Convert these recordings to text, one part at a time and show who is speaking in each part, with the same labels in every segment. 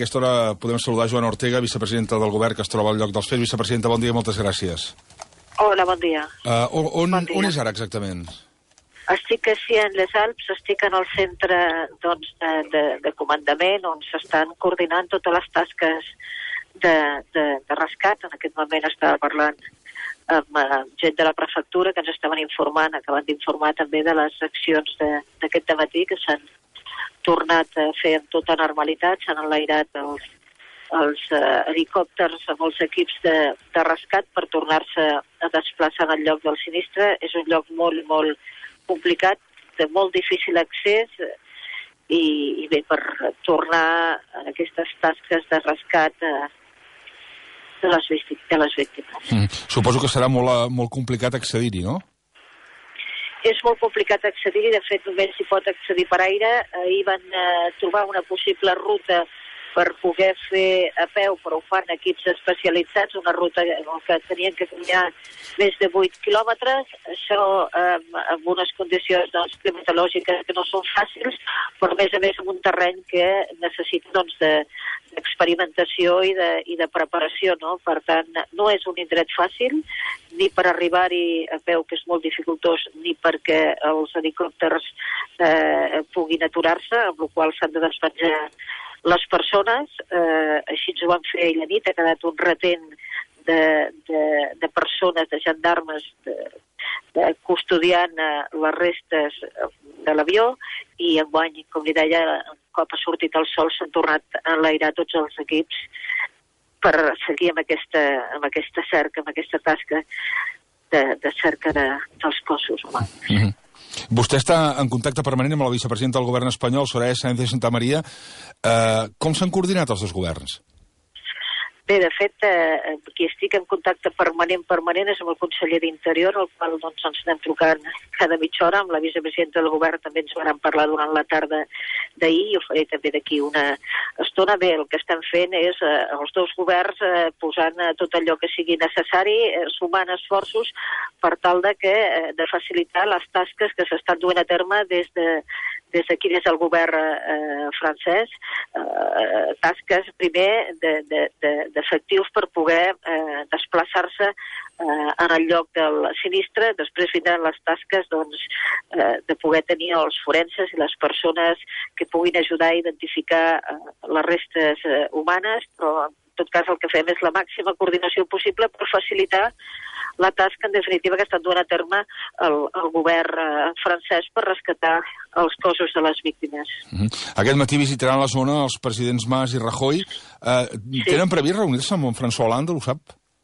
Speaker 1: A aquesta hora podem saludar Joana Ortega, vicepresidenta del govern, que es troba al lloc dels fets. Vicepresidenta, bon dia, moltes gràcies.
Speaker 2: Hola, bon dia.
Speaker 1: On és ara exactament?
Speaker 2: Estic així en les Alps, estic en el centre de comandament on s'estan coordinant totes les tasques de rescat. En aquest moment estava parlant amb gent de la prefectura que ens estaven informant, acaben d'informar també de les accions d'aquest dematí que s'han tornat a fer amb tota normalitat, s'han enlairat els helicòpters amb els equips de rescat per tornar-se a desplaçar al lloc del sinistre. És un lloc molt, molt complicat, de molt difícil accés i bé, per tornar a aquestes tasques de rescat de les víctimes.
Speaker 1: Suposo que serà molt complicat accedir-hi, no?
Speaker 2: És molt complicat accedir-hi, de fet només s'hi pot accedir per aire. Ahir van trobar una possible ruta per poder fer a peu, però ho fan equips especialitzats, una ruta que tenien que caminar més de 8 quilòmetres, això amb unes condicions climatològiques que no són fàcils, però a més amb un terreny que necessita d'experimentació i de preparació, no? Per tant, no és un indret fàcil, ni per arribar-hi a peu, que és molt dificultós, ni perquè els helicòpters puguin aturar-se, amb la qual s'han de despenjar les persones. Així ens ho van fer ahir la nit, ha quedat un retent de persones, de gendarmes, custodiant les restes de l'avió, i enguany, com li deia, un cop ha sortit el sol s'han tornat a enlairar tots els equips per seguir amb aquesta cerca, amb aquesta tasca de cerca dels cossos humans.
Speaker 1: Vostè està en contacte permanent amb la vicepresidenta del govern espanyol, Soraya Sáenz de Santamaría. Com s'han coordinat els dos governs?
Speaker 2: Bé, de fet, qui estic en contacte permanent és amb el conseller d'Interior, el qual ens anem trucant cada mitja hora. Amb la vicepresidenta del govern també ens vam parlar durant la tarda d'ahir, i ho faré també d'aquí una estona. Bé, el que estem fent és els dos governs posant tot allò que sigui necessari, sumant esforços per tal de facilitar les tasques que s'estan duent a terme des d'aquí, des del govern francès, tasques primer d'efectius per poder desplaçar-se en el lloc del sinistre. Després vindran les tasques de poder tenir els forenses i les persones que puguin ajudar a identificar les restes humanes, però en tot cas el que fem és la màxima coordinació possible per facilitar la tasca, en definitiva, que estan duent a terme el govern francès per rescatar els cossos de les víctimes.
Speaker 1: Aquest matí visitaran la zona els presidents Mas i Rajoy. Tenen previst reunir-se amb François Hollande, ho sap?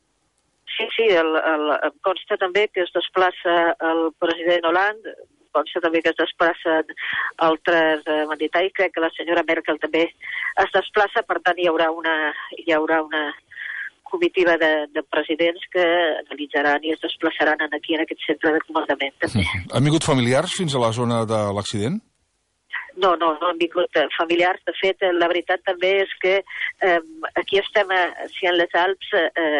Speaker 2: Sí, em consta també que es desplaça el president Hollande, consta també que es desplacen altres mandataris, crec que la senyora Merkel també es desplaça, per tant hi haurà una comitiva de presidents que analitzaran i es desplaçaran aquí en aquest centre de comandament.
Speaker 1: Han vingut familiars fins a la zona de l'accident?
Speaker 2: No han vingut familiars. De fet, la veritat també és que aquí estem en les Alps,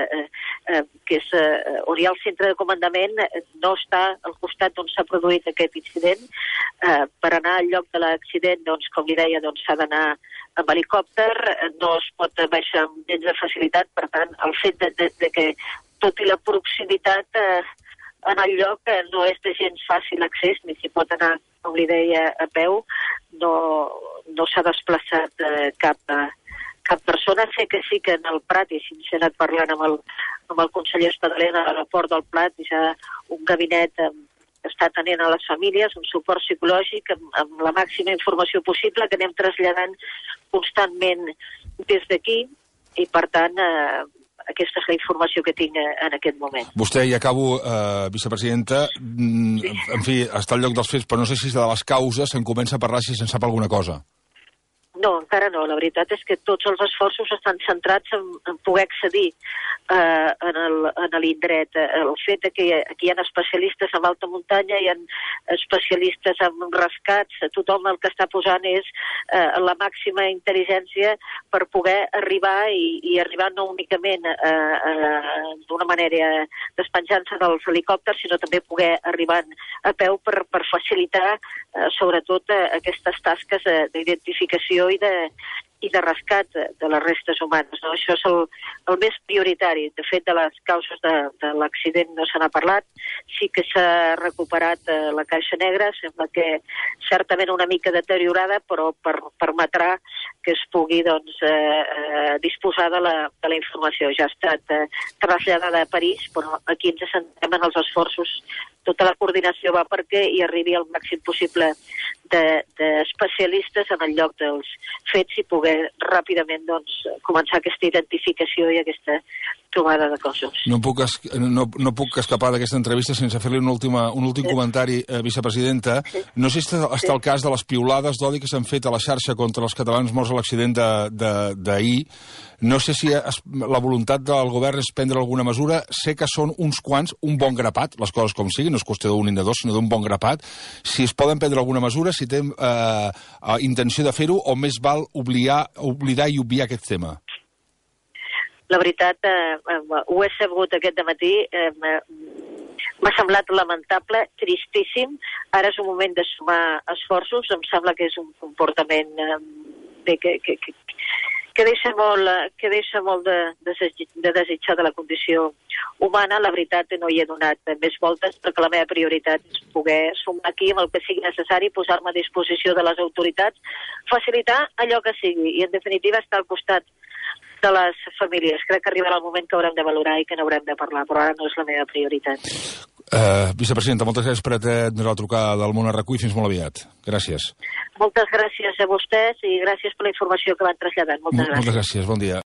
Speaker 2: que és on hi ha el centre de comandament, no està al costat on s'ha produït aquest incident. Per anar al lloc de l'accident, com li deia, s'ha d'anar amb helicòpter, no es pot baixar amb gens de facilitat. Per tant, el fet de que, tot i la proximitat en el lloc, no és de gens fàcil accés, ni s'hi pot anar, com li deia, a peu. No s'ha desplaçat cap persona. Sé que sí que en el Prat, i si s'ha anat parlant amb el conseller Espadaler a l'aeroport del Prat, hi ha un gabinet que està atenent a les famílies, un suport psicològic amb la màxima informació possible que anem traslladant constantment des d'aquí, i per tant aquesta és la informació que tinc en aquest moment.
Speaker 1: Vostè, i acabo, vicepresidenta, en fi, està al lloc dels fets, però no sé si de les causes se'n comença a parlar, si se'n sap alguna cosa.
Speaker 2: No, encara no. La veritat és que tots els esforços estan centrats en poder accedir en l'indret. El fet que aquí hi ha especialistes en alta muntanya, hi ha especialistes en rescats, tothom el que està posant és la màxima intel·ligència per poder arribar, i arribar no únicament d'una manera despenjant-se dels helicòpters, sinó també poder arribar a peu per facilitar sobretot aquestes tasques d'identificació i i de rescat de les restes humanes. No? Això és el més prioritari. De fet, de les causes de l'accident no se n'ha parlat. Sí que s'ha recuperat la caixa negra, sembla que certament una mica deteriorada, però permetrà que es pugui disposar de la informació. Ja ha estat traslladada a París, però aquí ens centrem en els esforços. Tota la coordinació va perquè hi arribi el màxim possible d'especialistes en el lloc dels fets i poder ràpidament començar aquesta identificació i aquesta trobada de cossos.
Speaker 1: No puc escapar d'aquesta entrevista sense fer-li un últim comentari, vicepresidenta.
Speaker 2: Sí.
Speaker 1: No sé si està el cas de les piulades d'odi que s'han fet a la xarxa contra els catalans morts a l'accident d'ahir. No sé si la voluntat del govern és prendre alguna mesura. Sé que són uns quants, un bon grapat, les coses com siguin, no és qüestió d'un ni de dos, sinó d'un bon grapat. Si es poden prendre alguna mesura, si té intenció de fer-ho, o més val oblidar i obviar aquest tema?
Speaker 2: La veritat, ho he sabut aquest dematí, m'ha semblat lamentable, tristíssim. Ara és un moment de sumar esforços, em sembla que és un comportament que deixa molt de desitjar de la condició humana. La veritat, no hi he donat més voltes, perquè la meva prioritat és poder sumar aquí amb el que sigui necessari, posar-me a disposició de les autoritats, facilitar allò que sigui i, en definitiva, estar al costat de les famílies. Crec que arribarà el moment que haurem de valorar i que n'haurem de parlar, però ara no és la meva prioritat.
Speaker 1: Vicepresidenta, moltes gràcies per atendre la trucada del Món RQ i fins molt aviat. Gràcies.
Speaker 2: Moltes gràcies a vostès i gràcies per la informació que van traslladant. Moltes gràcies.
Speaker 1: Moltes gràcies, bon dia.